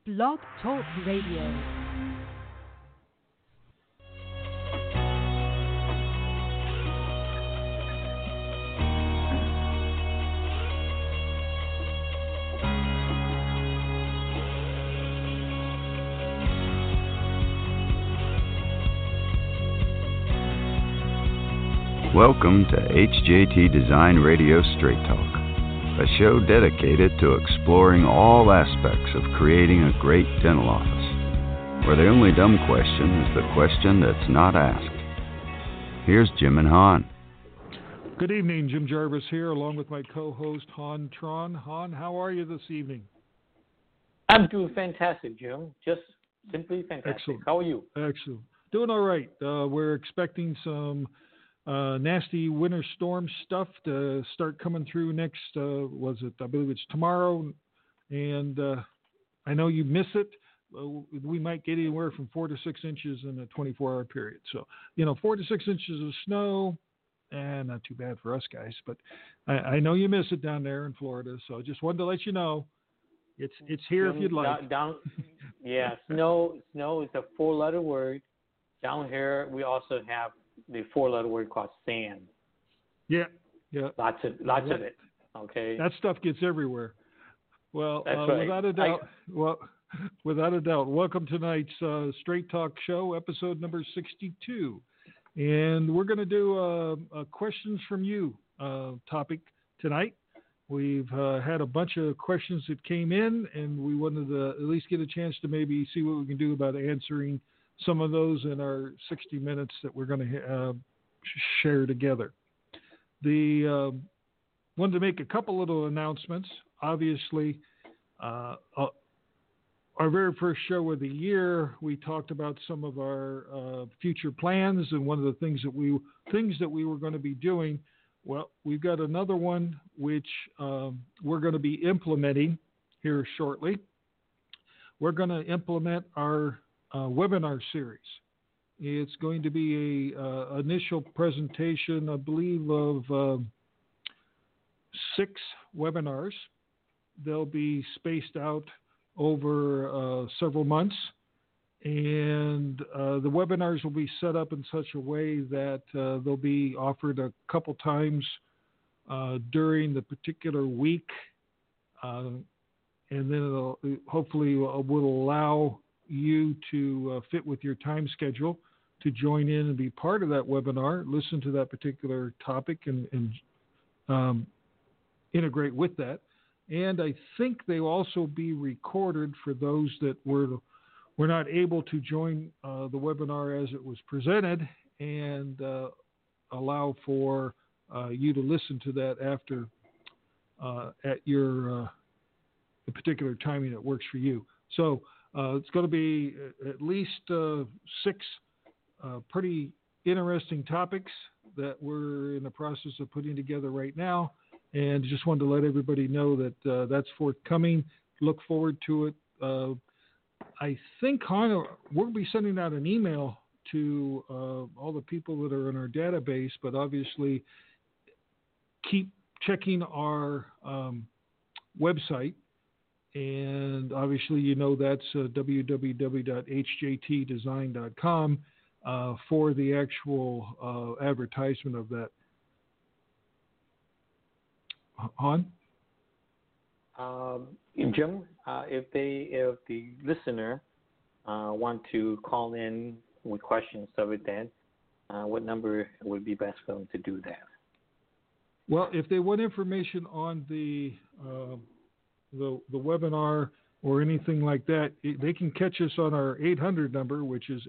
Blog Talk Radio. Welcome to HJT Design Radio Straight Talk, a show dedicated to exploring all aspects of creating a great dental office, where the only dumb question is the question that's not asked. Here's Jim and Han. Good evening, Jim Jarvis here, along with my co-host, Han Tron. Han, how are you this evening? I'm doing fantastic, Jim. Just simply fantastic. Excellent. How are you? Excellent. Doing all right. We're expecting some nasty winter storm stuff to start coming through next, I believe it's tomorrow. And I know you miss it. We might get anywhere from 4 to 6 inches in a 24-hour period. So, 4 to 6 inches of snow, not too bad for us guys. But I know you miss it down there in Florida. So I just wanted to let you know it's here if you'd like. Snow is a 4-letter word. Down here, we also have the 4-letter word called sand. Yeah. Lots of it. Okay. That stuff gets everywhere. Well, That's right. without a doubt, welcome to tonight's Straight Talk Show, episode number 62, and we're going to do a questions from you topic tonight. We've had a bunch of questions that came in, and we wanted to at least get a chance to maybe see what we can do about answering some of those in our 60 minutes that we're going to share together. Wanted to make a couple little announcements. Obviously, our very first show of the year, we talked about some of our future plans, and one of the things that we were going to be doing. Well, we've got another one which we're going to be implementing here shortly. We're going to implement our webinar series. It's going to be a initial presentation, I believe, of 6 webinars. They'll be spaced out over several months, and the webinars will be set up in such a way that they'll be offered a couple times during the particular week, and then it'll hopefully will allow you to fit with your time schedule to join in and be part of that webinar, listen to that particular topic, and integrate with that. And I think they'll also be recorded for those that were not able to join the webinar as it was presented, and allow for you to listen to that after at your the particular timing that works for you. So it's going to be at least 6 pretty interesting topics that we're in the process of putting together right now. And just wanted to let everybody know that that's forthcoming. Look forward to it. I think, Han, we'll be sending out an email to all the people that are in our database, but obviously keep checking our website. And obviously, that's www.hjtdesign.com for the actual advertisement of that. Han? Jim, if the listener want to call in with questions of it, then what number would be best for them to do that? Well, if they want information on the webinar or anything like that, they can catch us on our 800 number, which is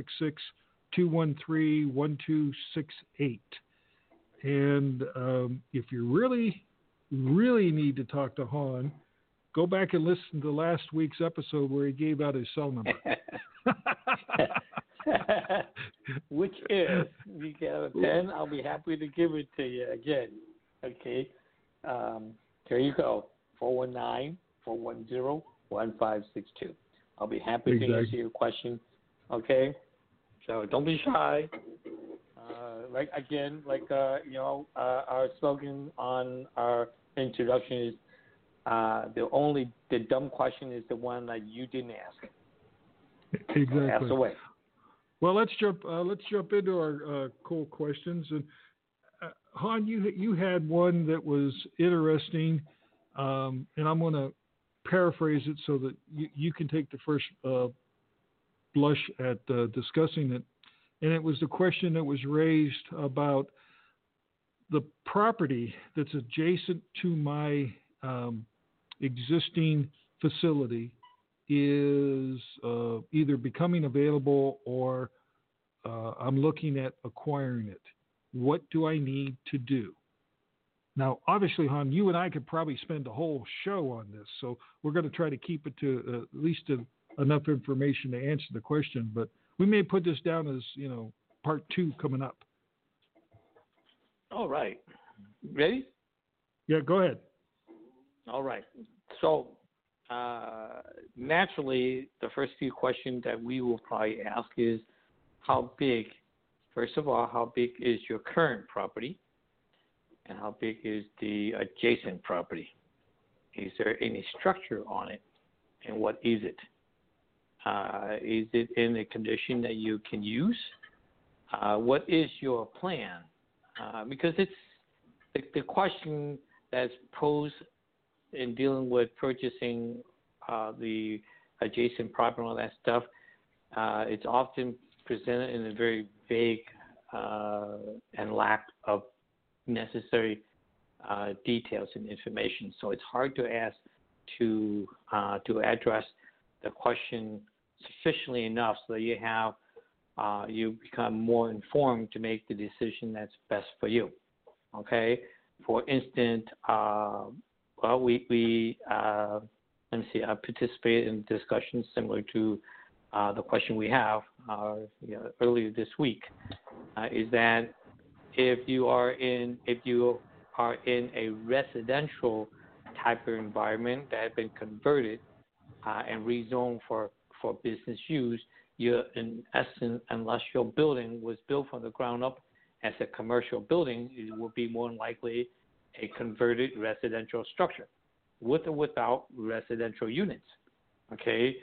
866-213-1268. And if you really need to talk to Han, go back and listen to last week's episode where he gave out his cell number. Which is, you can have a pen, I'll be happy to give it to you again. Okay. Here you go. 419-410-1562. I'll be happy to answer your question. Okay? So don't be shy. Our slogan on our introduction is The dumb question is the one that you didn't ask. Exactly. Ask away. Well, let's jump into our cool questions. And Han, you had one that was interesting, and I'm going to paraphrase it so that you can take the first blush at discussing it. And it was the question that was raised about the property that's adjacent to my existing facility is either becoming available or I'm looking at acquiring it. What do I need to do? Now, obviously, Han, you and I could probably spend a whole show on this, so we're going to try to keep it to at least enough information to answer the question, but we may put this down as, part 2 coming up. All right. Ready? Yeah, go ahead. All right. So, naturally, the first few questions that we will probably ask is first of all, how big is your current property? And how big is the adjacent property? Is there any structure on it? And what is it? Is it in a condition that you can use? What is your plan? Because it's the question that's posed in dealing with purchasing the adjacent property and all that stuff. It's often presented in a very vague and lack of necessary details and information. So it's hard to ask to address the question sufficiently enough so that you become more informed to make the decision that's best for you. Okay. For instance, I participated in discussions similar to the question we have earlier this week. Is that if you are in a residential type of environment that has been converted and rezoned for business use, you're in essence, unless your building was built from the ground up as a commercial building, it will be more than likely a converted residential structure, with or without residential units. Okay,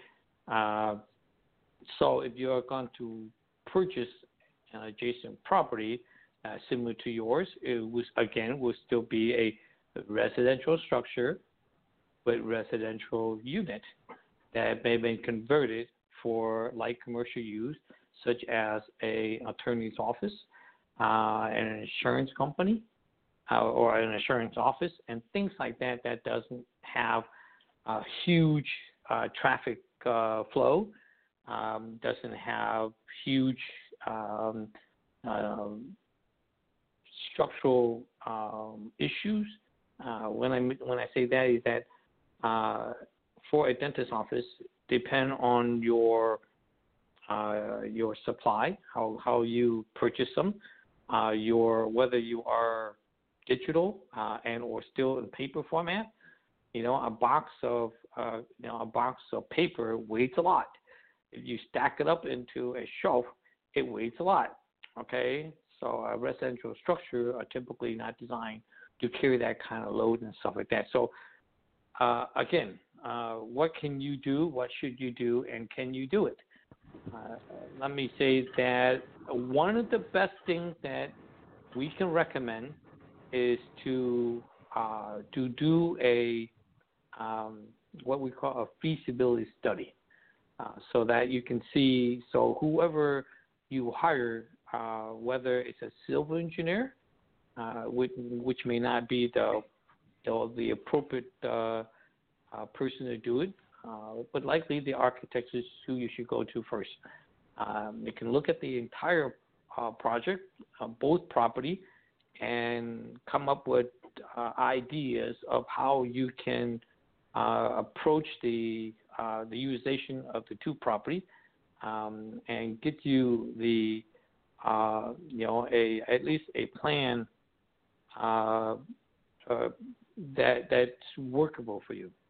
so if you are going to purchase an adjacent property similar to yours, it will still be a residential structure with residential unit that may have been converted for light commercial use, such as an attorney's office, an insurance company, or an insurance office, and things like that that doesn't have a huge traffic flow, doesn't have huge structural issues. When I say that is that for a dentist office, depend on your supply, how you purchase them, whether you are digital and or still in paper format. A box of paper weighs a lot. If you stack it up into a shelf, it weighs a lot. Okay, so a residential structure are typically not designed to carry that kind of load and stuff like that. So again, what can you do? What should you do? And can you do it? Let me say that one of the best things that we can recommend is to do a what we call a feasibility study, so that you can see. So whoever you hire, whether it's a civil engineer, which may not be the appropriate person to do it, but likely the architect is who you should go to first. You can look at the entire project, both property, and come up with ideas of how you can approach the utilization of the two property, and get you the at least a plan that's workable for you.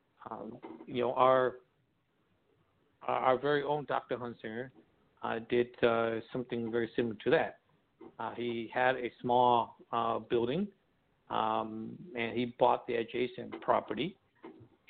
Our very own Dr. Hunsinger did something very similar to that. He had a small building, and he bought the adjacent property,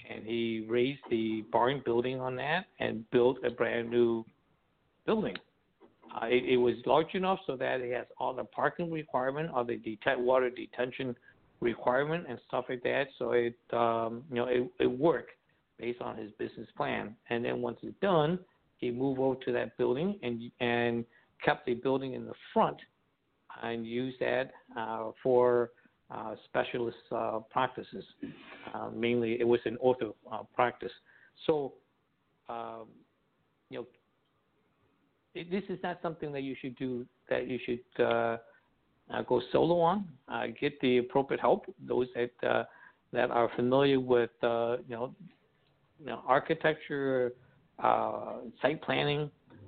and he raised the barn building on that and built a brand new building. It was large enough so that it has all the parking requirement, all the water detention requirement, and stuff like that. So it worked based on his business plan. And then once it's done, he moved over to that building and kept the building in the front and used that for specialist practices. Mainly, it was an ortho practice. So, this is not something that you should do. That you should go solo on. Get the appropriate help. Those that are familiar with architecture, site planning,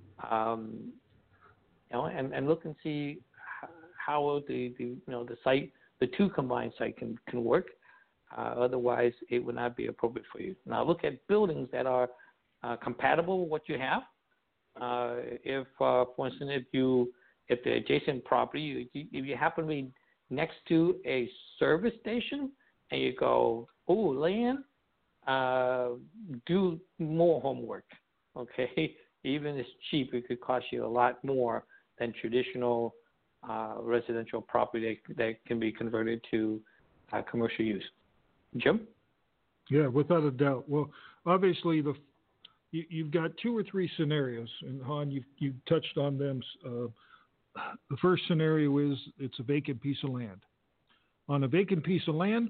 and look and see how the site, the two combined site can work. Otherwise, it would not be appropriate for you. Now, look at buildings that are compatible with what you have. If, for instance, if the adjacent property, if you happen to be next to a service station, and you go, land, do more homework. Okay, even if it's cheap, it could cost you a lot more than traditional residential property that can be converted to commercial use. Jim? Yeah, without a doubt. Well, obviously, you've got two or three scenarios, and Han, you've touched on them. The first scenario is it's a vacant piece of land. On a vacant piece of land,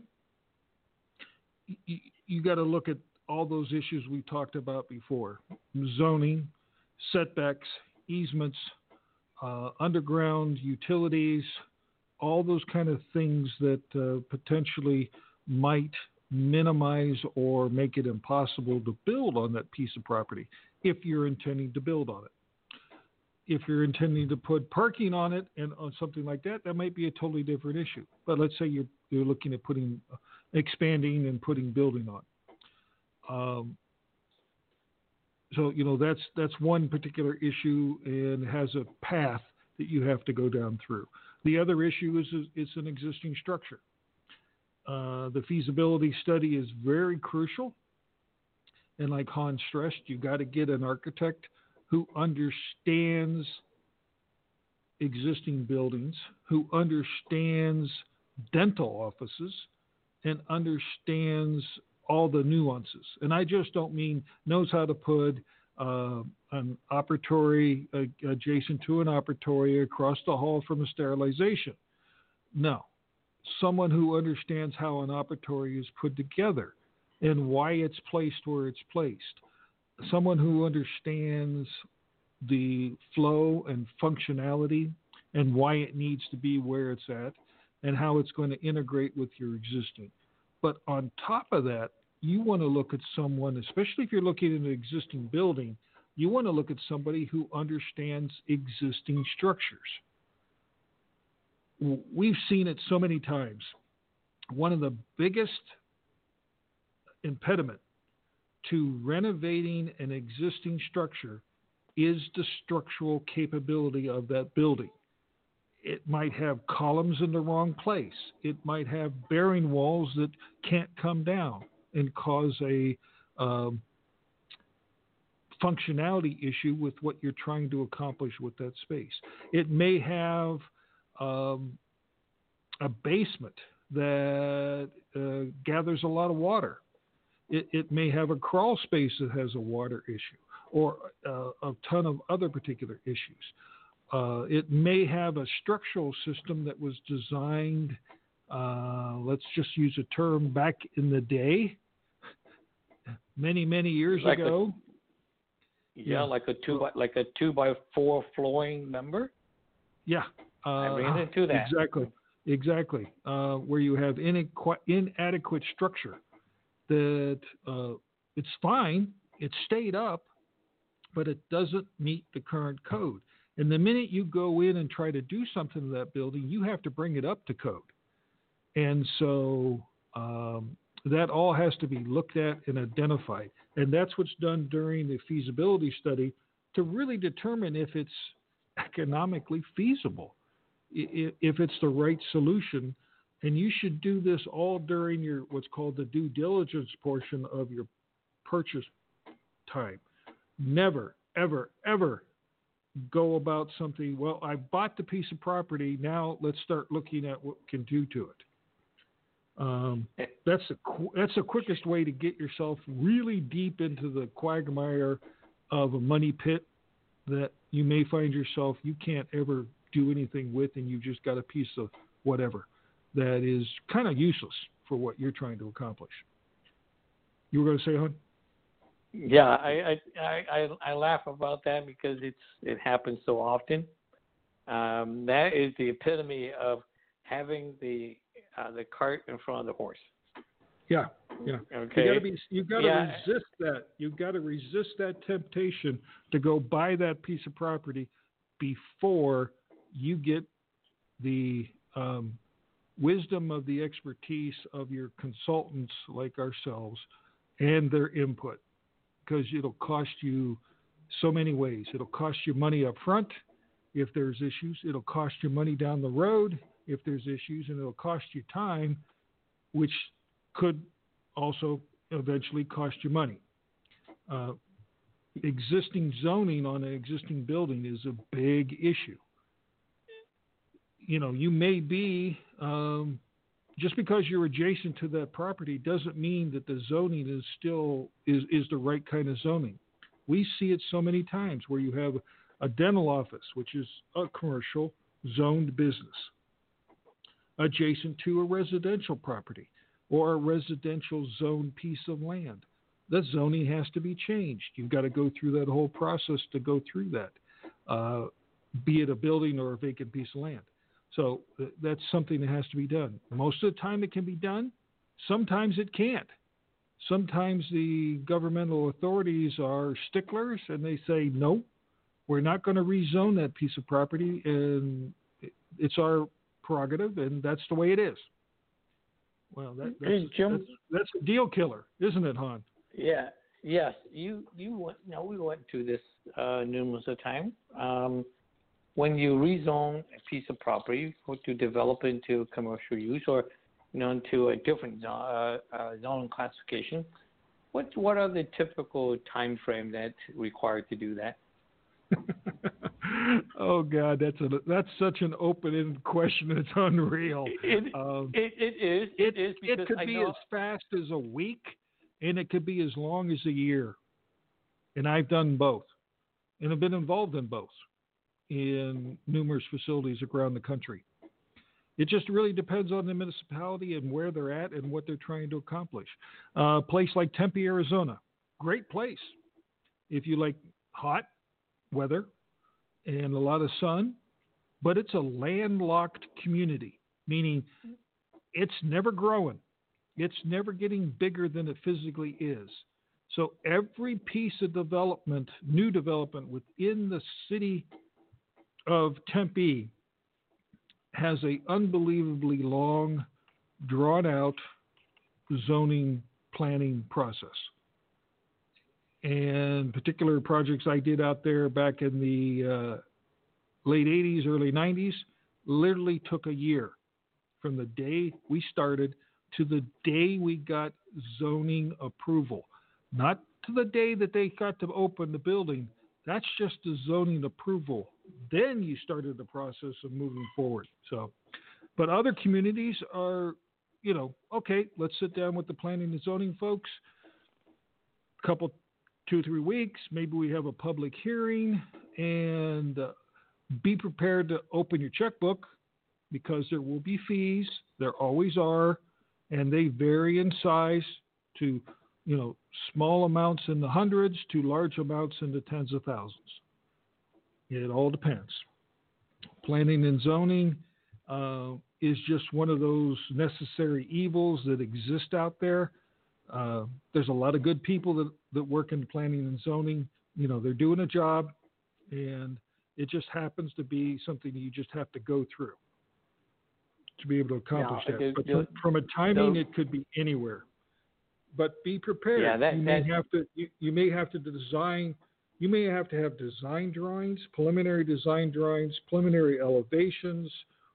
you got to look at all those issues we talked about before: zoning, setbacks, easements, underground utilities, all those kind of things that potentially might minimize or make it impossible to build on that piece of property if you're intending to build on it. If you're intending to put parking on it and on something like that, that might be a totally different issue. But let's say you're looking at expanding and putting building on. So that's one particular issue and has a path that you have to go down through. The other issue is it's an existing structure. The feasibility study is very crucial. And like Hans stressed, you got to get an architect who understands existing buildings, who understands dental offices, and understands all the nuances. And I just don't mean knows how to put an operatory adjacent to an operatory across the hall from a sterilization. No. Someone who understands how an operatory is put together and why it's placed where it's placed. Someone who understands the flow and functionality and why it needs to be where it's at and how it's going to integrate with your existing. But on top of that, you want to look at someone, especially if you're looking at an existing building, you want to look at somebody who understands existing structures. We've seen it so many times. One of the biggest impediment to renovating an existing structure is the structural capability of that building. It might have columns in the wrong place. It might have bearing walls that can't come down and cause a functionality issue with what you're trying to accomplish with that space. It may have a basement that gathers a lot of water. It may have a crawl space that has a water issue or a ton of other particular issues. It may have a structural system that was designed, let's just use a term, back in the day, many, many years ago. Like a 2x4 flooring member. Yeah. I ran into that. Exactly. Where you have inadequate structure that it's fine, it's stayed up, but it doesn't meet the current code. And the minute you go in and try to do something to that building, you have to bring it up to code. And so that all has to be looked at and identified. And that's what's done during the feasibility study to really determine if it's economically feasible, if it's the right solution, And you should do this all during your what's called the due diligence portion of your purchase time. Never, ever, ever go about something, well, I bought the piece of property, now let's start looking at what we can do to it. That's the quickest way to get yourself really deep into the quagmire of a money pit that you may find yourself you can't ever do anything with, and you've just got a piece of whatever that is kind of useless for what you're trying to accomplish. You were going to say, hon? Yeah, I laugh about that because it happens so often. That is the epitome of having the cart in front of the horse. Yeah. Okay. You got to resist that. You've got to resist that temptation to go buy that piece of property before you get the wisdom of the expertise of your consultants like ourselves and their input. Because it'll cost you so many ways. It'll cost you money up front if there's issues. It'll cost you money down the road if there's issues. And it'll cost you time, which could also eventually cost you money. Existing zoning on an existing building is a big issue. You know, you may be... just because you're adjacent to that property doesn't mean that the zoning is still is the right kind of zoning. We see it so many times where you have a dental office, which is a commercial zoned business, adjacent to a residential property or a residential zoned piece of land. The zoning has to be changed. You've got to go through that whole process to go through that, be it a building or a vacant piece of land. So that's something that has to be done. Most of the time it can be done. Sometimes it can't. Sometimes the governmental authorities are sticklers and they say, no, we're not going to rezone that piece of property, and it's our prerogative, and that's the way it is. Well, that's a deal killer, isn't it, Hon? Yeah. Yes. We went through this numerous of times. When you rezone a piece of property to develop into commercial use or into a different zone classification, what are the typical time frame that's required to do that? Oh God, that's such an open-ended question. It's unreal. It is. It could be as fast as a week, and it could be as long as a year. And I've done both, and I've been involved in both in numerous facilities around the country. It just really depends on the municipality and where they're at and what they're trying to accomplish. A place like Tempe, Arizona, great place. If you like hot weather and a lot of sun, but it's a landlocked community, meaning it's never growing. It's never getting bigger than it physically is. So every piece of development, new development within the city of Tempe has a unbelievably long, drawn-out zoning planning process. And particular projects I did out there back in the late 80s, early 90s, literally took a year from the day we started to the day we got zoning approval. Not to the day that they got to open the building. That's just the zoning approval. Then you started the process of moving forward. So, but other communities are, okay, let's sit down with the planning and zoning folks. Couple, 2-3 weeks, maybe we have a public hearing, and be prepared to open your checkbook because there will be fees. There always are, and they vary in size to small amounts in the hundreds to large amounts in the tens of thousands. It all depends. Planning and zoning is just one of those necessary evils that exist out there. There's a lot of good people that work in planning and zoning. They're doing a job, and it just happens to be something you just have to go through to be able to accomplish that. But from a timing, it could be anywhere. But be prepared. Yeah, you may have to design. You may have to have design drawings, preliminary design drawings, preliminary elevations,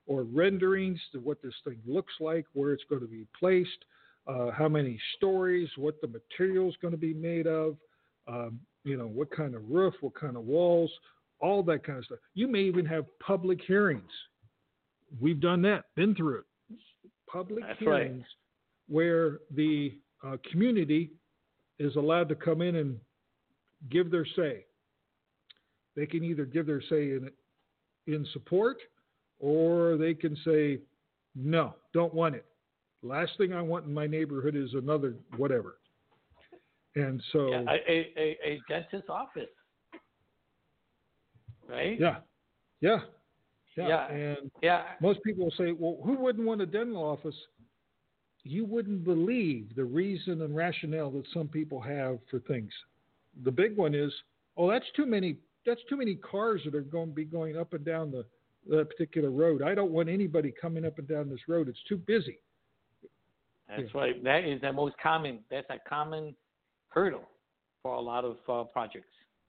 or renderings to what this thing looks like, where it's going to be placed, how many stories, what the material is going to be made of, what kind of roof, what kind of walls, all that kind of stuff. You may even have public hearings. We've done that, been through it. Public That's hearings where the community is allowed to come in and give their say. They can either give their say in support, or they can say, no, don't want it. Last thing I want in my neighborhood is another whatever. And so... Yeah, a dentist's office, right? Yeah. And most people will say, well, who wouldn't want a dental office? You wouldn't believe the reason and rationale that some people have for things. The big one is, that's too many cars that are going to be going up and down the particular road. I don't want anybody coming up and down this road. It's too busy. That's right. That is the most common. That's a common hurdle for a lot of projects.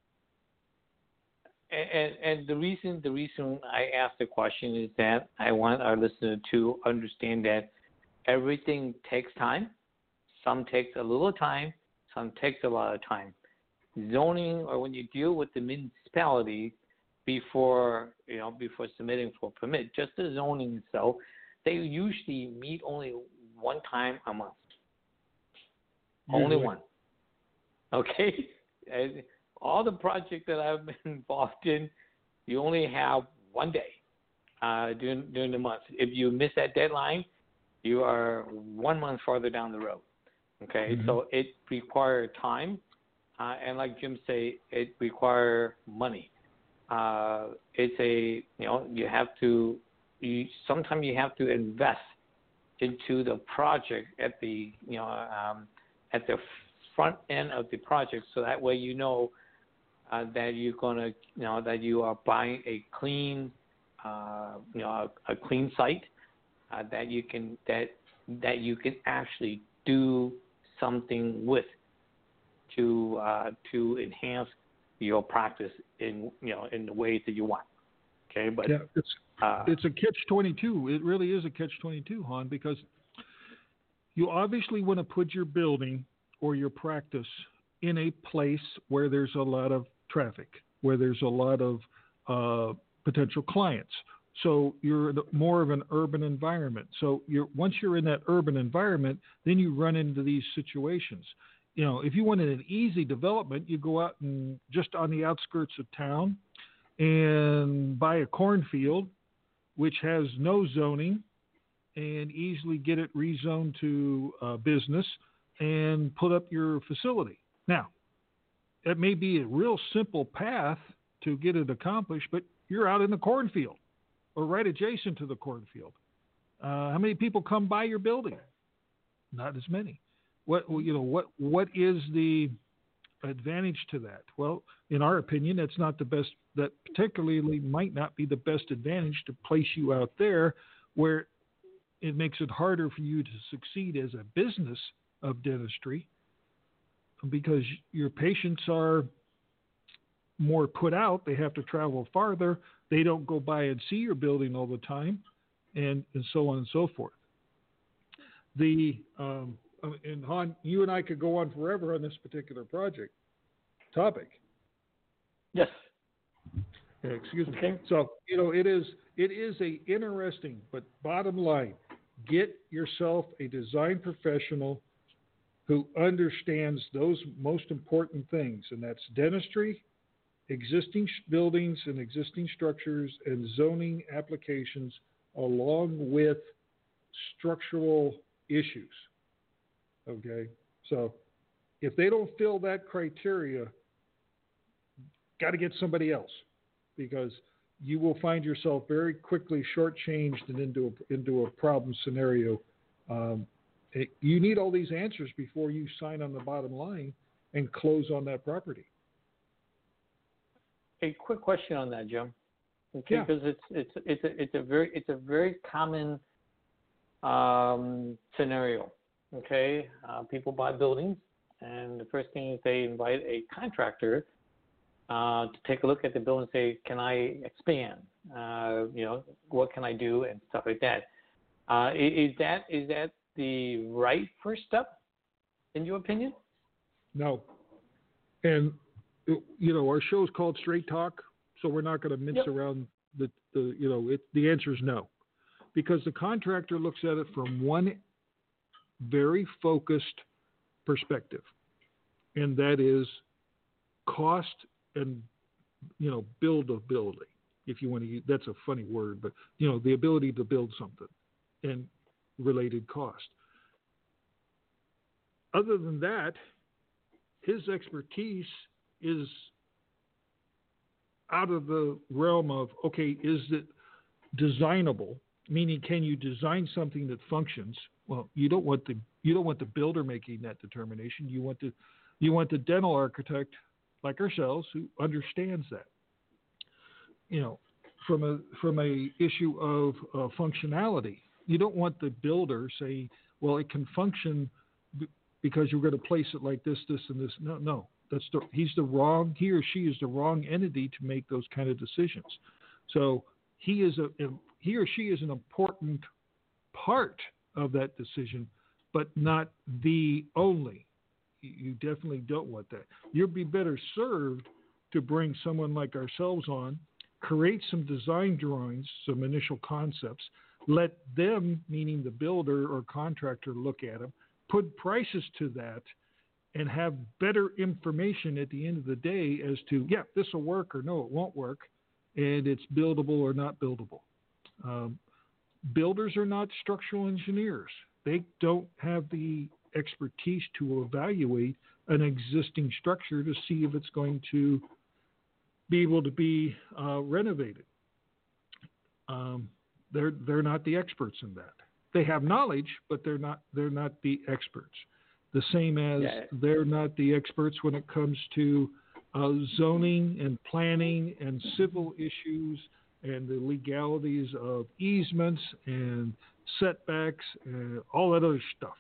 And the reason I asked the question is that I want our listener to understand that everything takes time. Some takes a little time. Some takes a lot of time. Zoning, or when you deal with the municipality before submitting for a permit, just the zoning itself, they usually meet only one time a month. Only one. Okay? And all the projects that I've been involved in, you only have one day during the month. If you miss that deadline, you are 1 month farther down the road. Okay? Mm-hmm. So it requires time. And like Jim say, it requires money. Sometimes you have to invest into the project at the front end of the project, so that way that you're gonna that you are buying a clean a clean site that you can actually do something with to enhance your practice in the ways that you want. Okay, but it's a catch-22. It really is a catch-22, Han, because you obviously want to put your building or your practice in a place where there's a lot of traffic, where there's a lot of potential clients. So you're more of an urban environment. So once you're in that urban environment, then you run into these situations. If you wanted an easy development, you go out and just on the outskirts of town and buy a cornfield, which has no zoning, and easily get it rezoned to business and put up your facility. Now, it may be a real simple path to get it accomplished, but you're out in the cornfield or right adjacent to the cornfield. How many people come by your building? Not as many. What is the advantage to that? Well, in our opinion, that's not the best. That particularly might not be the best advantage to place you out there, where it makes it harder for you to succeed as a business of dentistry, because your patients are more put out. They have to travel farther. They don't go by and see your building all the time, and so on and so forth. And Han, you and I could go on forever on this particular topic. Yes. Excuse me. Okay. So, it is a interesting, but bottom line, get yourself a design professional who understands those most important things, and that's dentistry, existing buildings and existing structures, and zoning applications, along with structural issues. Okay? So if they don't fill that criteria, got to get somebody else, because you will find yourself very quickly shortchanged and into a problem scenario. You need all these answers before you sign on the bottom line and close on that property. A quick question on that, Jim. Okay, yeah. Because it's a very common scenario. Okay, people buy buildings, and the first thing is they invite a contractor to take a look at the building and say, "Can I expand? What can I do and stuff like that. Is that the right first step, in your opinion? No. And, our show is called Straight Talk, so we're not going to mince around the answer is no. Because the contractor looks at it from one very focused perspective, and that is cost and, buildability. If you want to use, that's a funny word, but, the ability to build something and related cost. Other than that, his expertise is out of the realm of, okay, is it designable? Meaning, can you design something that functions? Well, you don't want the builder making that determination. You want the dental architect like ourselves who understands that. From a issue of functionality, you don't want the builder say, well, it can function because you're going to place it like this, this, and this. No, he or she is the wrong entity to make those kind of decisions. So he or she is an important part of that decision, but not the only. You definitely don't want that. You'd be better served to bring someone like ourselves on, create some design drawings, some initial concepts, let them, meaning the builder or contractor, look at them, put prices to that, and have better information at the end of the day as to, this will work or no, it won't work, and it's buildable or not buildable. Builders are not structural engineers. They don't have the expertise to evaluate an existing structure to see if it's going to be able to be renovated. They're not the experts in that. They have knowledge, but they're not the experts. The same as they're not the experts when it comes to zoning and planning and civil issues and the legalities of easements and setbacks and all that other stuff.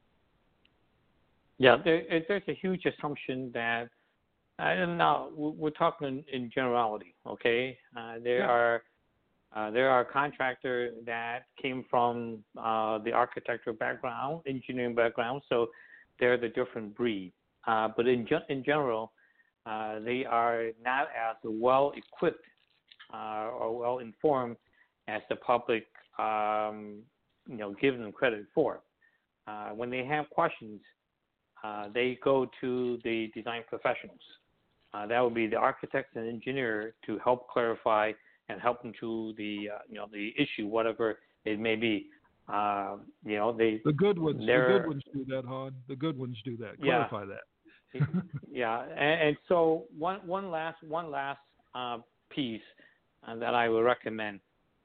Yeah, there's a huge assumption that, and now we're talking in generality, okay? There are contractors that came from the architectural background, engineering background, so they're the different breed. But in general, they are not as well equipped or well informed as the public, give them credit for. When they have questions, they go to the design professionals. That would be the architect and engineer to help clarify and help them to the issue, whatever it may be. The good ones do that, Han. The good ones do that. Clarify that. Yeah, and so one last piece that I would recommend.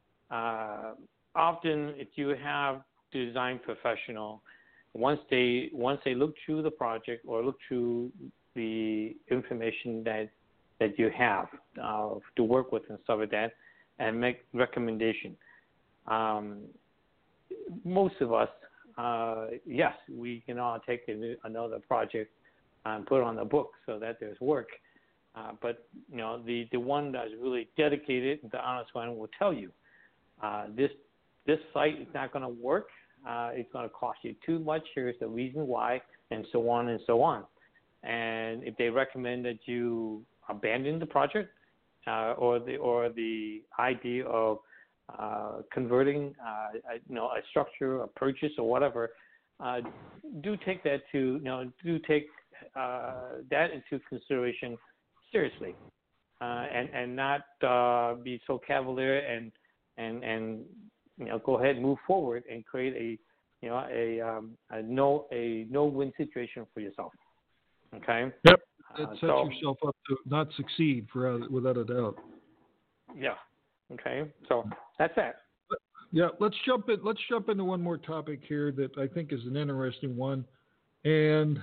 Often, if you have design professional, once they look through the project or look through the information that you have to work with and stuff like that, and make recommendation. Most of us, yes, we can all take another project and put it on the book so that there's work. But the one that's really dedicated, the honest one, will tell you this site is not going to work. It's going to cost you too much. Here's the reason why, and so on and so on. And if they recommend that you abandon the project or the idea of converting a structure, a purchase, or whatever, do take that that into consideration seriously, and not be so cavalier and go ahead and move forward and create a no-win situation for yourself. Okay. Yep. That sets yourself up to not succeed without a doubt. Yeah. Okay. So that's that. Yeah. Let's jump into one more topic here that I think is an interesting one, and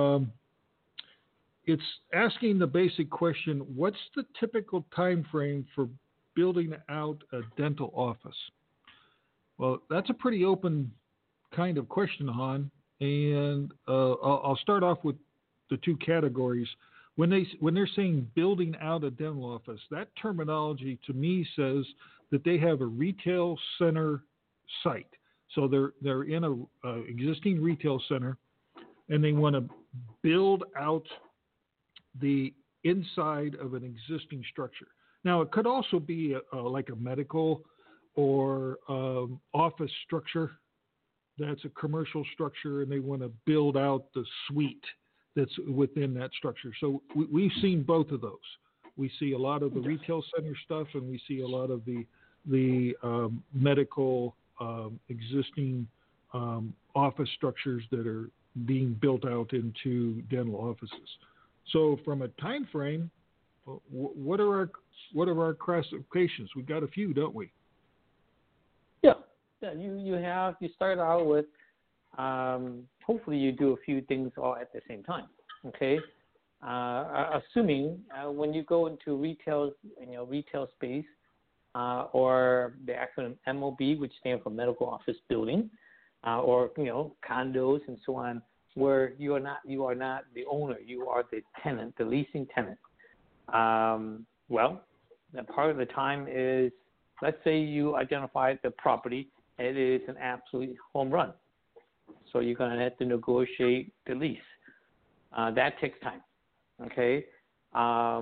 it's asking the basic question: what's the typical time frame for building out a dental office? Well, that's a pretty open kind of question, Han, and I'll start off with the two categories. when they're saying building out a dental office, that terminology to me says that they have a retail center site. So they're in a existing retail center, and they want to build out the inside of an existing structure. Now, it could also be like a medical or office structure. That's a commercial structure, and they want to build out the suite that's within that structure. So we've seen both of those. We see a lot of the retail center stuff, and we see a lot of the medical existing office structures that are being built out into dental offices. So from a time frame, what are our classifications? We got a few, don't we? Yeah. You start out with hopefully you do a few things all at the same time. Okay. Assuming when you go into retail space or the acronym MOB, which stands for Medical Office Building, or condos and so on, where you are not the owner, you are the tenant, the leasing tenant. Well, that part of the time is, let's say you identified the property, it is an absolute home run. So you're going to have to negotiate the lease. That takes time. Okay. How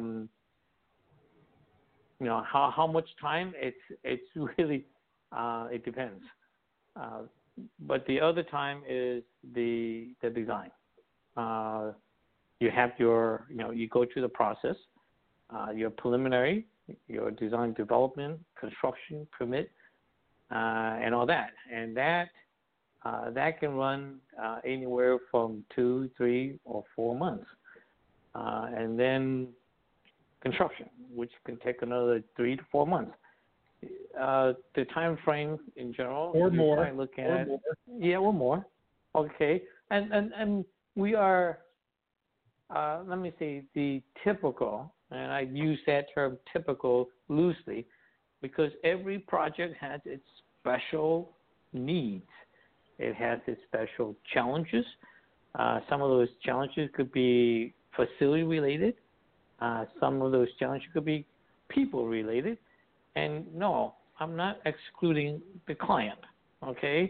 much time? It's really it depends. But the other time is the design. You have you go through the process, your preliminary, your design development, construction, permit, and all that. And that can run anywhere from 2, 3, or 4 months. And then construction, which can take another 3 to 4 months. The time frame in general, or more. Yeah, or more. Okay, and we are. Let me say the typical, and I use that term typical loosely, because every project has its special needs. It has its special challenges. Some of those challenges could be facility related. Some of those challenges could be people related. And no, I'm not excluding the client. Okay,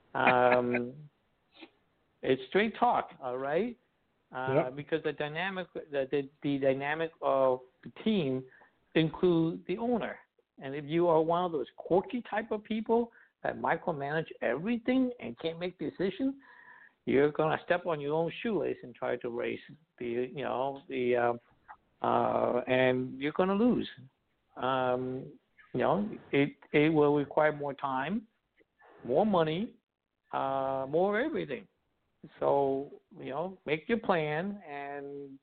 it's straight talk. All right, Yep. Because the dynamic of the team includes the owner. And if you are one of those quirky type of people that micromanage everything and can't make decisions, you're gonna step on your own shoelace and try to race and you're gonna lose. It will require more time, more money, more everything. So, make your plan and,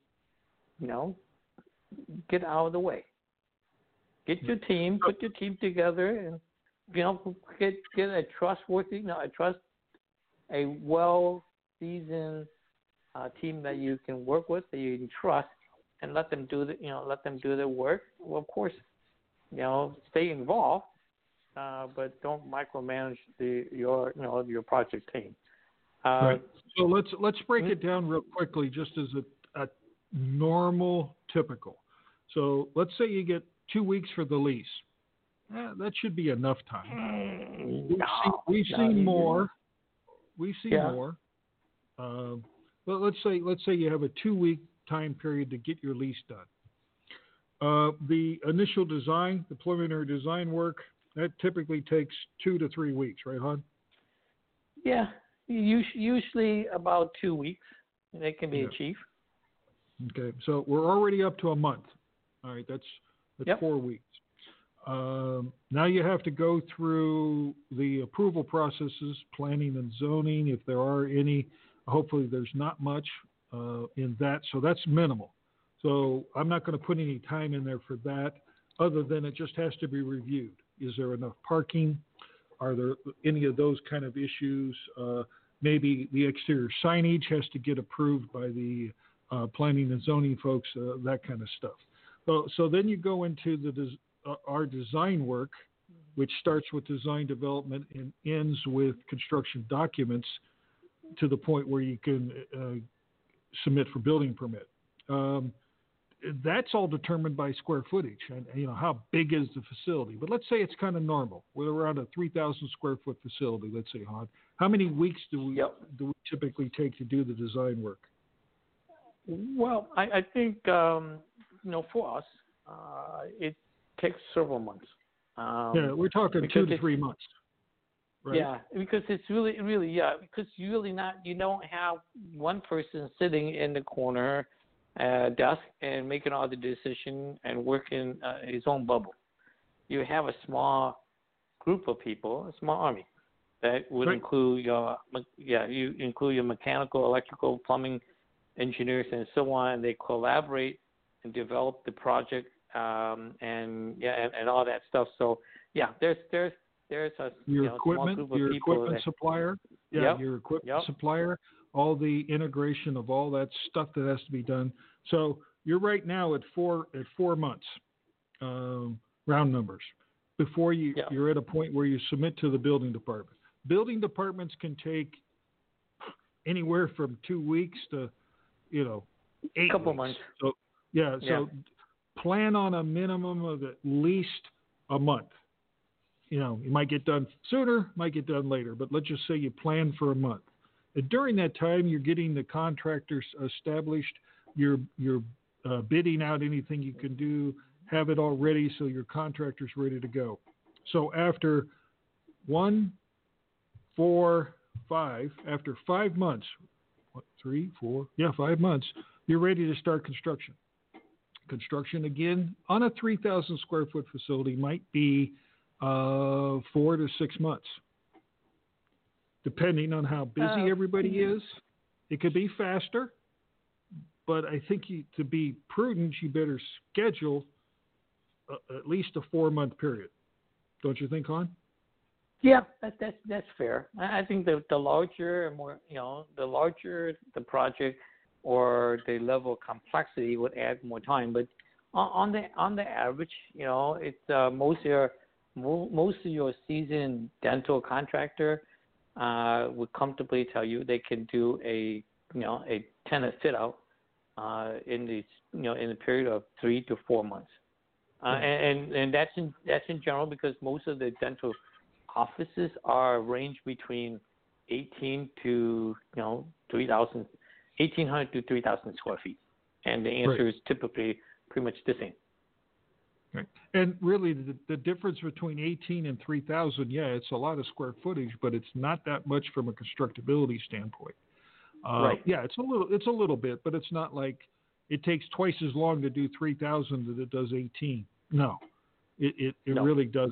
get out of the way. Get your team, put your team together, and, get a trustworthy, a well-seasoned team that you can work with, that you can trust, and let them do their work. Well, of course, stay involved, but don't micromanage your project team. Right. So let's break it down real quickly, just as a normal typical. So let's say you get 2 weeks for the lease. That should be enough time. We've seen more. We've seen more. But let's say you have a 2-week time period to get your lease done. The initial design, the preliminary design work, that typically takes 2 to 3 weeks, right, hon? Yeah, usually about 2 weeks. They can be achieved. Okay, so we're already up to a month. All right, that's 4 weeks. Now you have to go through the approval processes, planning and zoning, if there are any. Hopefully there's not much in that, so that's minimal. So I'm not going to put any time in there for that, other than it just has to be reviewed. Is there enough parking? Are there any of those kind of issues? Maybe the exterior signage has to get approved by the planning and zoning folks, that kind of stuff. So then you go into our design work, which starts with design development and ends with construction documents, to the point where you can submit for building permit. that's all determined by square footage and how big is the facility. But let's say it's kind of normal. We're around a 3,000 square foot facility. Let's say, Han, how many weeks do we typically take to do the design work? Well, I think for us, it takes several months. We're talking 2 to 3 months. Right? Yeah, because it's really, because you don't have one person sitting in the corner desk and making all the decision and working his own bubble. You have a small group of people, a small army that would include you include your mechanical, electrical, plumbing engineers, and so on. And they collaborate and develop the project and all that stuff. So there's a small group of your people. Equipment supplier, your equipment supplier, all the integration of all that stuff that has to be done. So you're right now at 4 months, round numbers, before you're at a point where you submit to the building department. Building departments can take anywhere from 2 weeks to 8 couple weeks. months. So so plan on a minimum of at least a month. You might get done sooner, might get done later, but let's just say you plan for a month. And during that time, you're getting the contractors established. You're bidding out anything you can do, have it all ready so your contractor's ready to go. So after 1, 4, 5, after 5 months, 5 months, you're ready to start construction. Construction, again, on a 3,000 square foot facility might be 4 to 6 months, depending on how busy everybody is. It could be faster, but I think to be prudent, you better schedule at least a 4-month period. Don't you think, Han? Yeah, that's fair. I think the larger and more, the larger the project or the level of complexity would add more time. But on the average, it's most of your seasoned dental contractor would comfortably tell you they can do a tenant fit out in the period of 3 to 4 months, and that's in general, because most of the dental offices are ranged between 1,800 to 3,000 square feet, and the answer is typically pretty much the same. Right. And really, the difference between 18 and 3,000, it's a lot of square footage, but it's not that much from a constructability standpoint. Yeah, it's a little bit, but it's not like it takes twice as long to do 3,000 as it does 18. No, it really doesn't.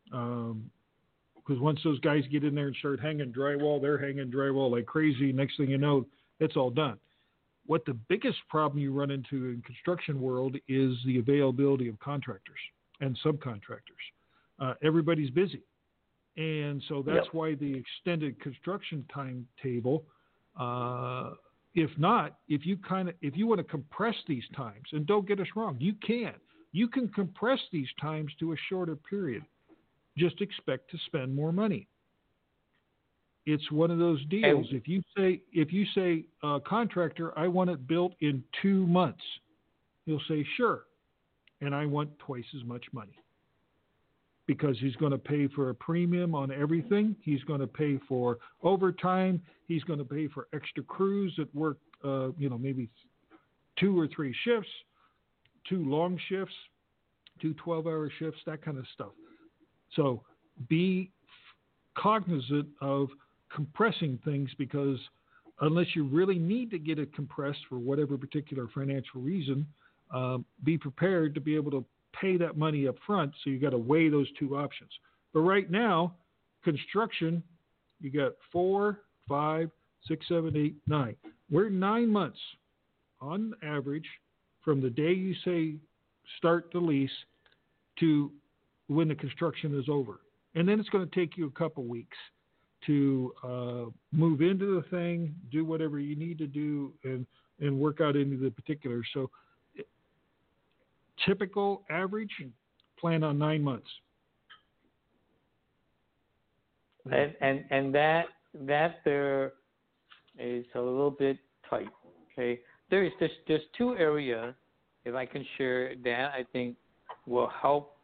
Because once those guys get in there and start hanging drywall, they're hanging drywall like crazy. Next thing you know, it's all done. What the biggest problem you run into in construction world is the availability of contractors and subcontractors. Everybody's busy. And so that's why the extended construction timetable, if you want to compress these times, and don't get us wrong, you can compress these times to a shorter period. Just expect to spend more money. It's one of those deals. If you say contractor, I want it built in 2 months, he'll say sure, and I want twice as much money, because he's going to pay for a premium on everything. He's going to pay for overtime. He's going to pay for extra crews that work, maybe 2 or 3 shifts, 2 long shifts, 2 12-hour shifts, that kind of stuff. So be cognizant of compressing things, because unless you really need to get it compressed for whatever particular financial reason, be prepared to be able to pay that money up front. So you got to weigh those 2 options. But right now, construction, you got 4, 5, 6, 7, 8, 9. We're 9 months on average from the day you say start the lease to when the construction is over. And then it's going to take you a couple weeks to move into the thing, do whatever you need to do, and work out into the particulars. So typical average, plan on 9 months. And that there is a little bit tight. Okay, there's 2 areas if I can share that, I think will help.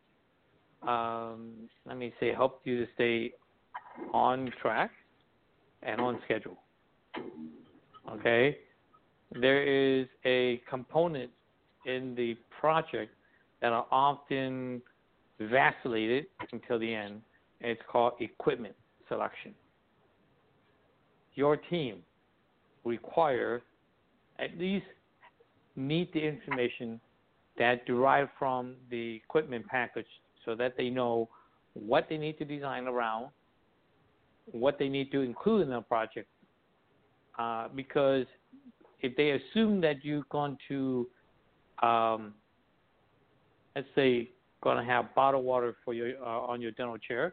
Help you to stay on track and on schedule. Okay, there is a component in the project that are often vacillated until the end, and it's called equipment selection. Your team require at least need the information that derived from the equipment package so that they know what they need to design around, what they need to include in the project. Because if they assume that you're going to, let's say, going to have bottled water for your on your dental chair,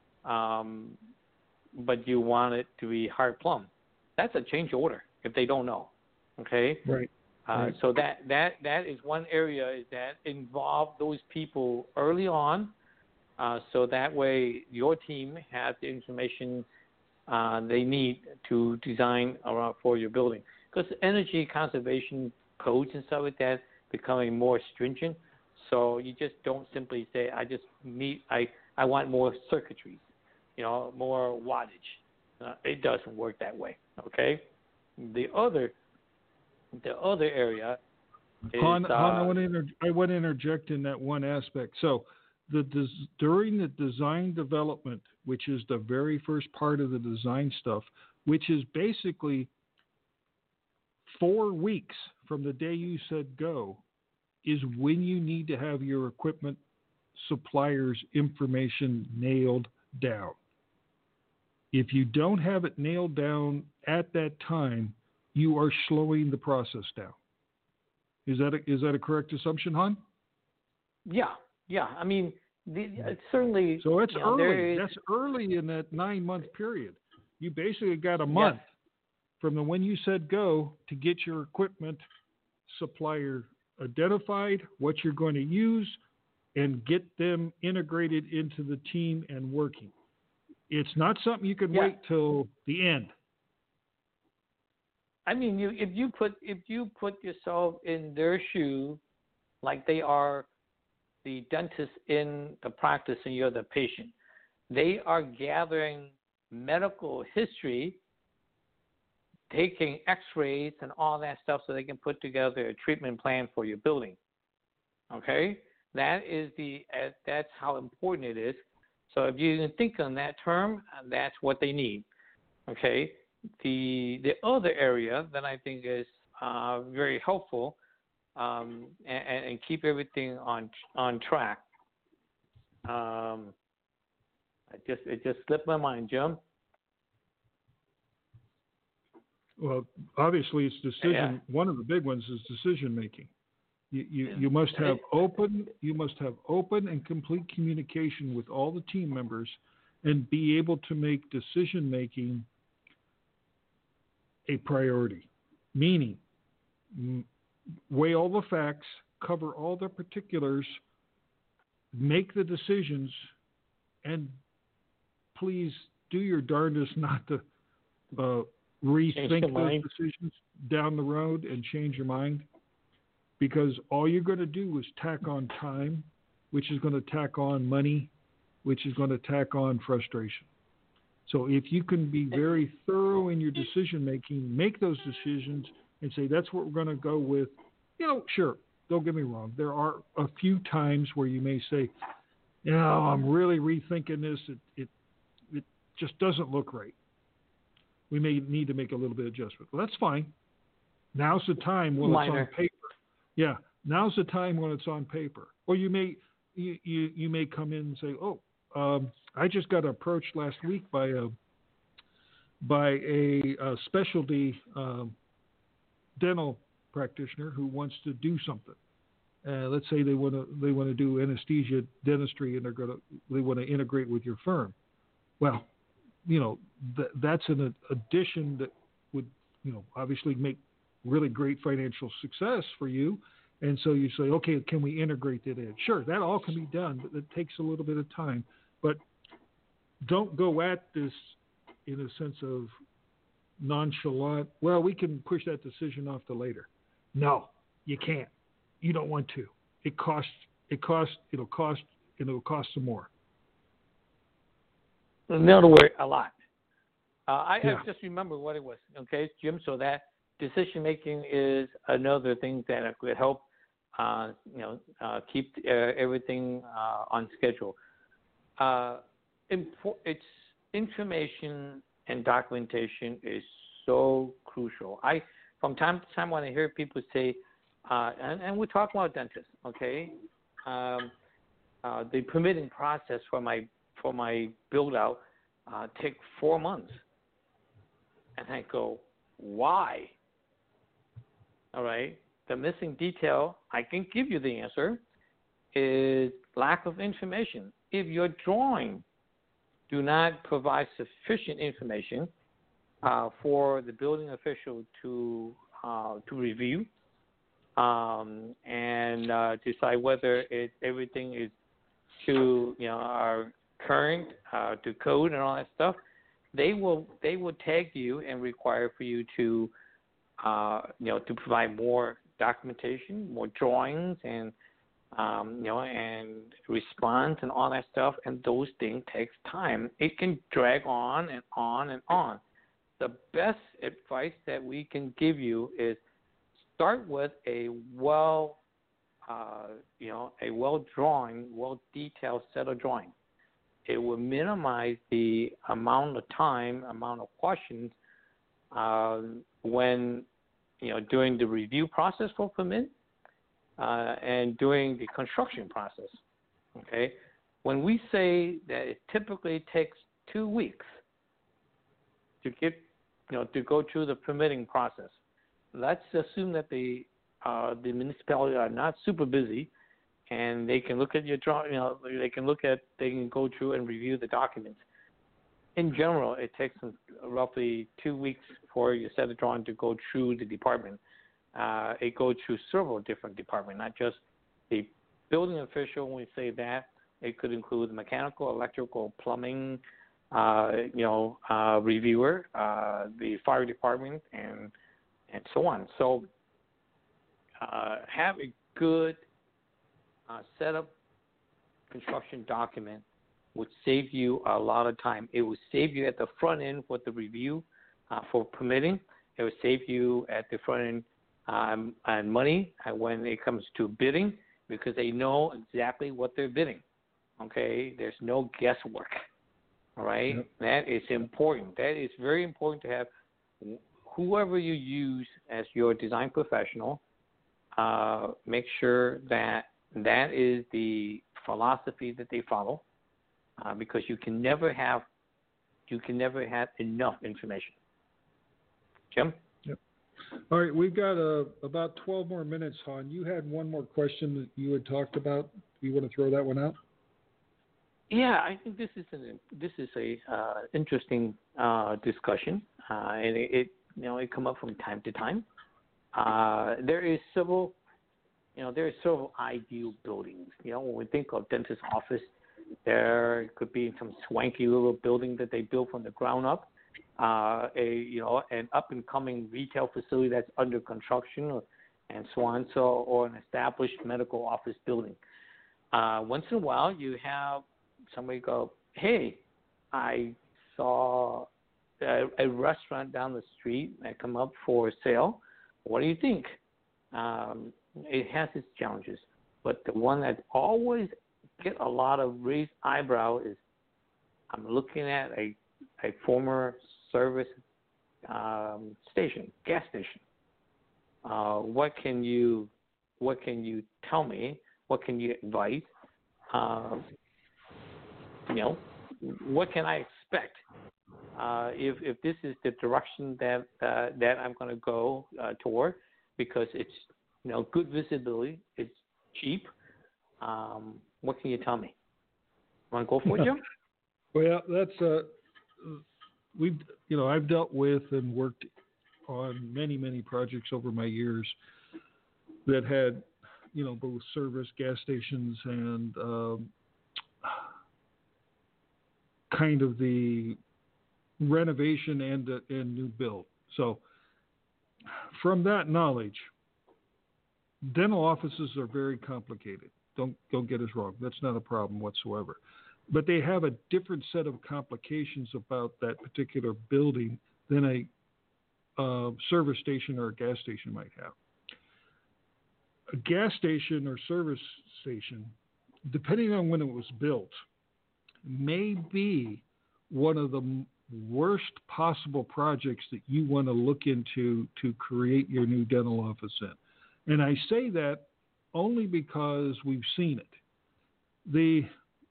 but you want it to be hard plumb, that's a change order if they don't know. Okay. Right. So that is one area that involve those people early on, so that way your team has the information they need to design around for your building. Because energy conservation codes and stuff like that becoming more stringent, so you just don't simply say I want more circuitry, more wattage. It doesn't work that way. Okay. The other area is, Han, I want to interject in that one aspect. So, during the design development, which is the very first part of the design stuff, which is basically 4 weeks from the day you said go, is when you need to have your equipment supplier's information nailed down. If you don't have it nailed down at that time, you are slowing the process down. Is that a correct assumption, Han? Yeah. I mean, certainly. So it's early. That's early in that 9-month period. You basically got a month from when you said go to get your equipment supplier identified, what you're going to use, and get them integrated into the team and working. It's not something you can wait till the end. I mean, if you put yourself in their shoe, like they are the dentist in the practice and you're the patient, they are gathering medical history, taking X-rays and all that stuff, so they can put together a treatment plan for your building. Okay, that's how important it is. So if you can think on that term, that's what they need. Okay. The other area that I think is very helpful and keep everything on track. It just slipped my mind, Jim. Well, obviously it's decision. Yeah. One of the big ones is decision making. You must have open and complete communication with all the team members, and be able to make decision making a priority, meaning weigh all the facts, cover all the particulars, make the decisions, and please do your darndest not to rethink those decisions down the road and change your mind, because all you're going to do is tack on time, which is going to tack on money, which is going to tack on frustration. So if you can be very thorough in your decision making, make those decisions and say, that's what we're going to go with. Sure, don't get me wrong. There are a few times where you may say, I'm really rethinking this. It just doesn't look right. We may need to make a little bit of adjustment. Well, that's fine. Now's the time when it's on paper. Yeah, now's the time when it's on paper. Or you may come in and say, I just got approached last week by a specialty dental practitioner who wants to do something. Let's say they want to do anesthesia dentistry, and they want to integrate with your firm. Well, that's an addition that would obviously make really great financial success for you. And so you say, okay, can we integrate that in? Sure, that all can be done, but it takes a little bit of time. But don't go at this in a sense of nonchalant, well, we can push that decision off to later. No, you can't. you don't want to. It'll cost some more. In other words, a lot. I just remember what it was. Okay, Jim. So that decision making is another thing that could help. Keep everything on schedule. It's information and documentation is so crucial. From time to time, when I hear people say, and we're talking about dentists, okay, the permitting process for my build out take 4 months, and I go, why? All right. The missing detail, I can give you the answer, is lack of information. If your drawing do not provide sufficient information for the building official to review and decide whether everything is to our current to code and all that stuff, they will tag you and require for you to to provide more documentation, more drawings, and and response and all that stuff. And those things takes time. It can drag on and on and on. The best advice that we can give you is start with a well drawn, well detailed set of drawings. It will minimize the amount of time, amount of questions when during the review process for permit and during the construction process. Okay, when we say that it typically takes 2 weeks to get to go through the permitting process, let's assume that the municipality are not super busy, and they can look at your drawing. They can go through and review the documents. In general, it takes them roughly 2 weeks for your set of drawing to go through the department. It goes through several different departments, not just the building official. When we say that, it could include mechanical, electrical, plumbing, reviewer, the fire department, and so on. So have a good setup construction document would save you a lot of time. It would save you at the front end for the review for permitting. It would save you at the front end and money when it comes to bidding, because they know exactly what they're bidding. Okay, there's no guesswork. All right, yep. That is important. That is very important to have whoever you use as your design professional. Make sure that is the philosophy that they follow, because you can never have enough information. Jim? Yep. All right, we've got about 12 more minutes, Han. You had one more question that you had talked about. You want to throw that one out? Yeah, I think this is a interesting discussion, and it come up from time to time. There is several ideal buildings. When we think of dentist office, there could be some swanky little building that they built from the ground up, an up and coming retail facility that's under construction, and so on. Or an established medical office building. Once in a while, you have somebody go, "Hey, I saw a restaurant down the street that come up for sale. What do you think?" It has its challenges, but the one that always get a lot of raised eyebrow is, I'm looking at a former service station, gas station. What can you tell me? What can you advise? What can I expect if this is the direction that I'm going to go toward? Because it's good visibility, it's cheap. What can you tell me? Want to go for it, Jim? Well, that's I've dealt with and worked on many projects over my years that had both service gas stations and kind of the renovation and new build. So from that knowledge, dental offices are very complicated. Don't get us wrong. That's not a problem whatsoever. But they have a different set of complications about that particular building than a service station or a gas station might have. A gas station or service station, depending on when it was built, may be one of the worst possible projects that you want to look into to create your new dental office in. And I say that only because we've seen it.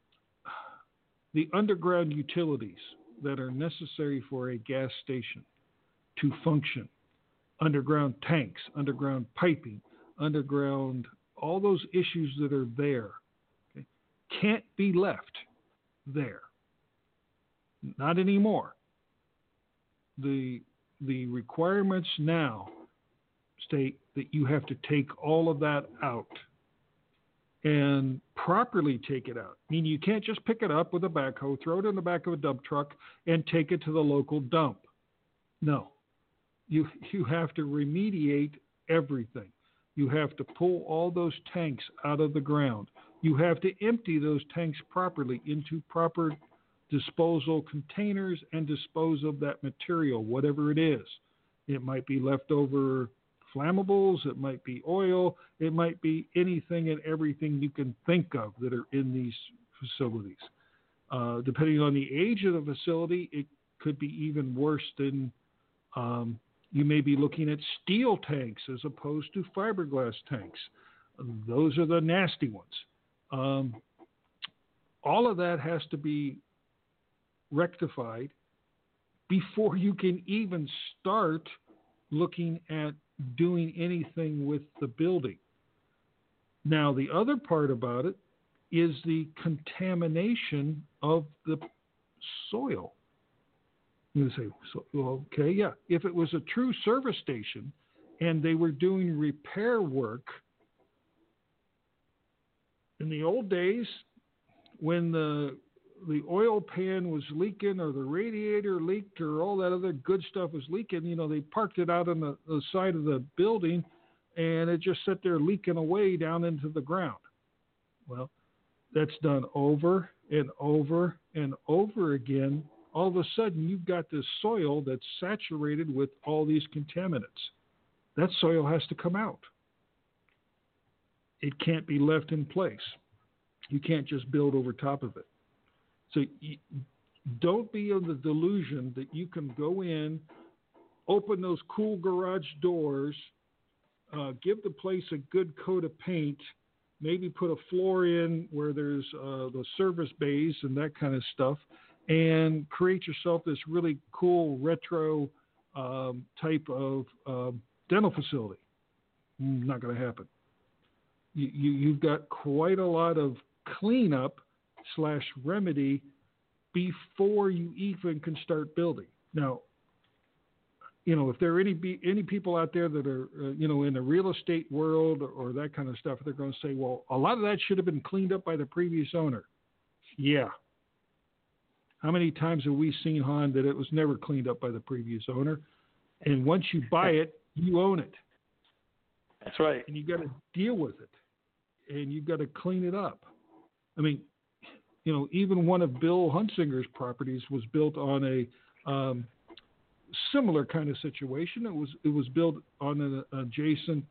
The underground utilities that are necessary for a gas station to function, underground tanks, underground piping, underground, all those issues that are there, okay, can't be left there. Not anymore. The requirements now state that you have to take all of that out and properly take it out. I mean, you can't just pick it up with a backhoe, throw it in the back of a dump truck, and take it to the local dump. No. You have to remediate everything. You have to pull all those tanks out of the ground. You have to empty those tanks properly into proper disposal containers and dispose of that material, whatever it is. It might be leftover flammables, it might be oil, it might be anything and everything you can think of that are in these facilities. Depending on the age of the facility, it could be even worse than you may be looking at steel tanks as opposed to fiberglass tanks. Those are the nasty ones. All of that has to be rectified before you can even start looking at doing anything with the building. Now, the other part about it is the contamination of the soil. You say, okay, yeah. If it was a true service station and they were doing repair work, in the old days, when the oil pan was leaking or the radiator leaked or all that other good stuff was leaking, they parked it out on the side of the building and it just sat there leaking away down into the ground. Well, that's done over and over and over again. All of a sudden, you've got this soil that's saturated with all these contaminants. That soil has to come out. It can't be left in place. You can't just build over top of it. So don't be in the delusion that you can go in, open those cool garage doors, give the place a good coat of paint, maybe put a floor in where there's the service bays and that kind of stuff, and create yourself this really cool retro type of dental facility. Not going to happen. You've got quite a lot of cleanup / remedy before you even can start building. Now, if there are any people out there that are, in the real estate world or that kind of stuff, they're going to say, well, a lot of that should have been cleaned up by the previous owner. Yeah. How many times have we seen, Han, that it was never cleaned up by the previous owner? And once you buy it, you own it. That's right. And you got to deal with it. And you've got to clean it up. I mean, even one of Bill Hunsinger's properties was built on a similar kind of situation. It was built on an adjacent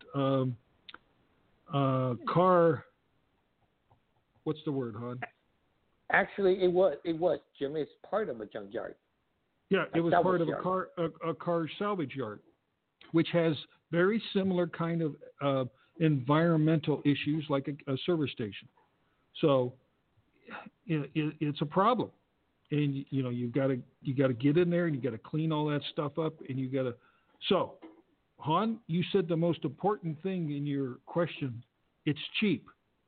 car. What's the word, Han? Actually, it was, Jim. It's part of a junkyard. Yeah, it was part of a car salvage yard, which has very similar kind of environmental issues like a service station. So it's a problem, and you've got to get in there and you got to clean all that stuff up, and you got to. So, Han, you said the most important thing in your question. It's cheap.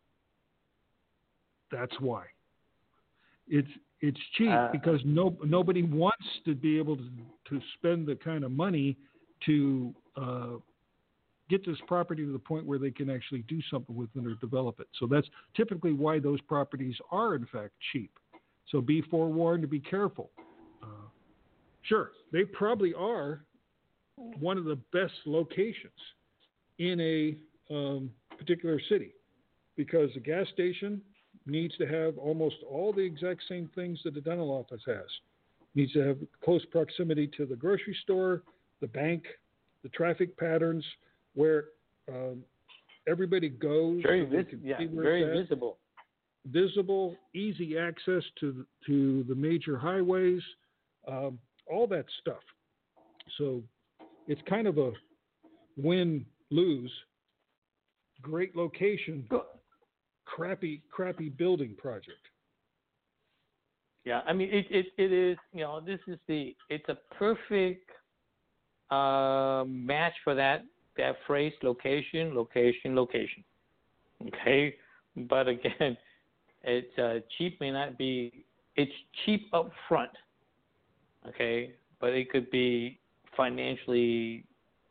That's why. It's cheap because nobody wants to be able to spend the kind of money to get this property to the point where they can actually do something with it or develop it. So that's typically why those properties are, in fact, cheap. So be forewarned to be careful. Sure, they probably are one of the best locations in a particular city, because a gas station needs to have almost all the exact same things that a dental office has. Needs to have close proximity to the grocery store, the bank, the traffic patterns, where everybody goes. Very visible. Visible, easy access to the major highways, all that stuff. So it's kind of a win-lose. Great location, crappy building project. Yeah, I mean it is, it's a perfect match for that phrase, location. Okay, but again, it's cheap may not be. It's cheap up front. Okay, but it could be financially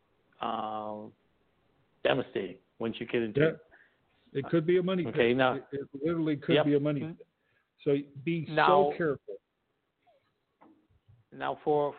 devastating once you get into it. It could be a money pit. Okay, now it literally could be a money pit. So be so careful. Now, for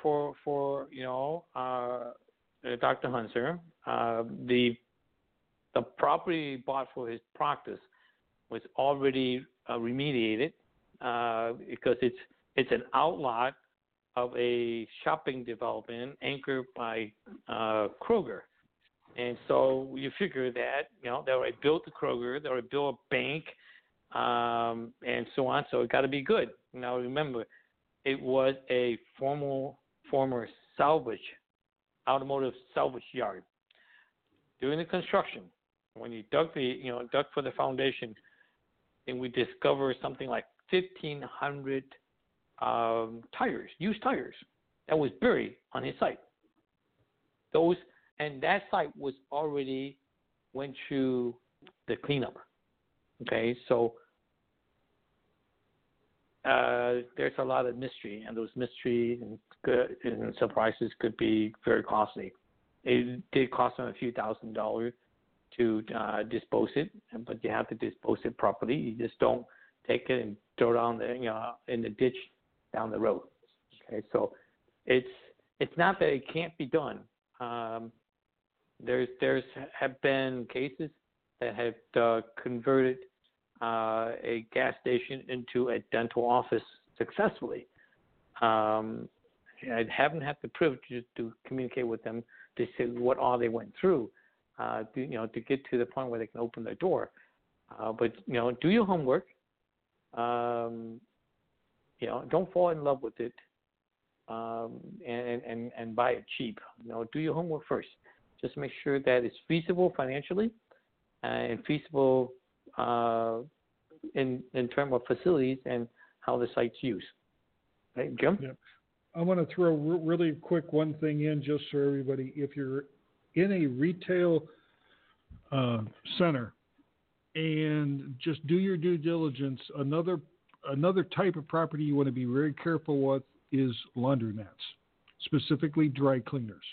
Dr. Hunter, the property he bought for his practice was already remediated because it's an outlot of a shopping development anchored by Kroger. And so you figure that, they already built the Kroger, they already built a bank, and so on. So it got to be good. Now remember, it was a former automotive salvage yard. During the construction, when you dug for the foundation, then we discovered something like 1,500 tires, used tires, that was buried on his site. And that site was already went through the cleanup. Okay, so there's a lot of mystery, and those mysteries and surprises could be very costly. It did cost them a few $1,000s to dispose it, but you have to dispose it properly. You just don't take it and throw it down in the ditch down the road. Okay, so it's not that it can't be done. There's have been cases that have converted a gas station into a dental office successfully. I haven't had the privilege to communicate with them to see what all they went through, to get to the point where they can open their door. But do your homework. Don't fall in love with it, and buy it cheap. Do your homework first. Just make sure that it's feasible financially, and feasible in terms of facilities and how the site's used. Right, Jim? Yep. I want to throw really quick one thing in just so everybody, if you're in a retail center and just do your due diligence, another type of property you want to be very careful with is laundromats, specifically dry cleaners.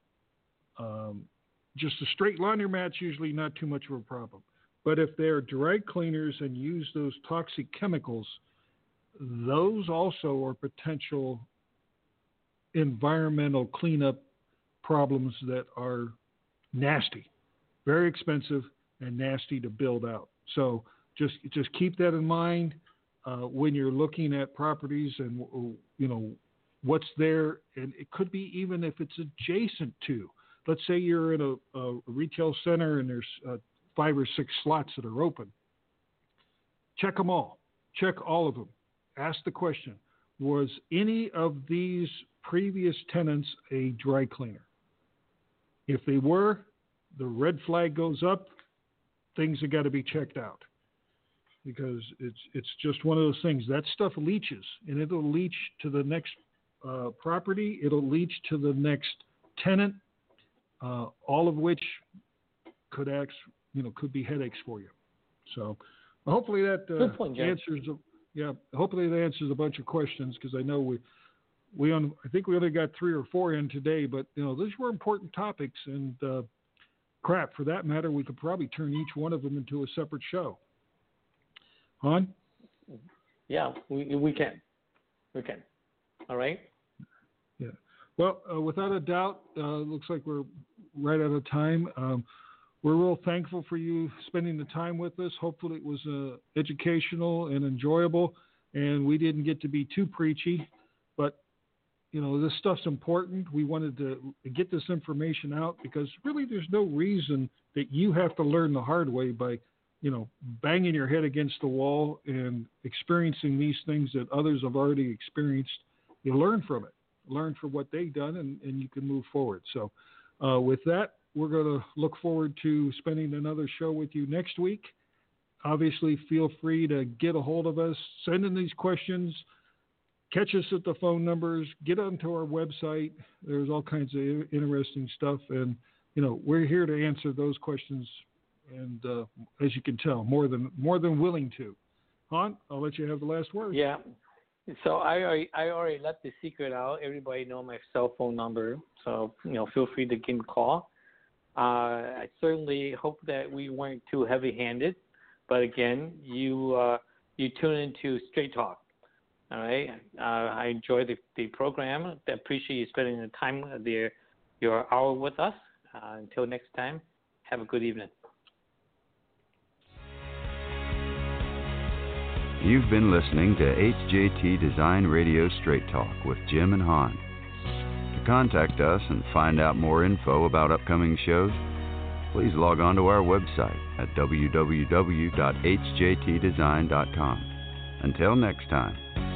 Just a straight laundromat's usually not too much of a problem. But if they're dry cleaners and use those toxic chemicals, those also are potential environmental cleanup problems that are nasty, very expensive and nasty to build out. So just keep that in mind when you're looking at properties and what's there, and it could be even if it's adjacent to. Let's say you're in a retail center and there's 5 or 6 slots that are open. Check them all. Check all of them. Ask the question, was any of these previous tenants a dry cleaner? If they were, the red flag goes up. Things have got to be checked out, because it's just one of those things. That stuff leaches, and it'll leach to the next property. It'll leach to the next tenant, all of which could be headaches for you. So hopefully that answers. Hopefully that answers a bunch of questions, because I know I think we only got 3 or 4 in today, but these were important topics, and for that matter, we could probably turn each one of them into a separate show. Han? Yeah, we can. All right. Yeah. Well, without a doubt, looks like we're right out of time. we're real thankful for you spending the time with us. Hopefully it was educational and enjoyable, and we didn't get to be too preachy, but this stuff's important. We wanted to get this information out because really there's no reason that you have to learn the hard way by, banging your head against the wall and experiencing these things that others have already experienced. You learn from it, learn from what they've done, and you can move forward. So with that, we're going to look forward to spending another show with you next week. Obviously, feel free to get a hold of us, send in these questions, catch us at the phone numbers, get onto our website. There's all kinds of interesting stuff. And, we're here to answer those questions. And as you can tell, more than willing to. Han, I'll let you have the last word. Yeah. So I already let the secret out. Everybody know my cell phone number. So, feel free to give me a call. I certainly hope that we weren't too heavy-handed. But again, you tune into Straight Talk. All right. I enjoy the program. I appreciate you spending the time your hour with us. Until next time, have a good evening. You've been listening to HJT Design Radio Straight Talk with Jim and Han. To contact us and find out more info about upcoming shows, please log on to our website at www.hjtdesign.com. Until next time.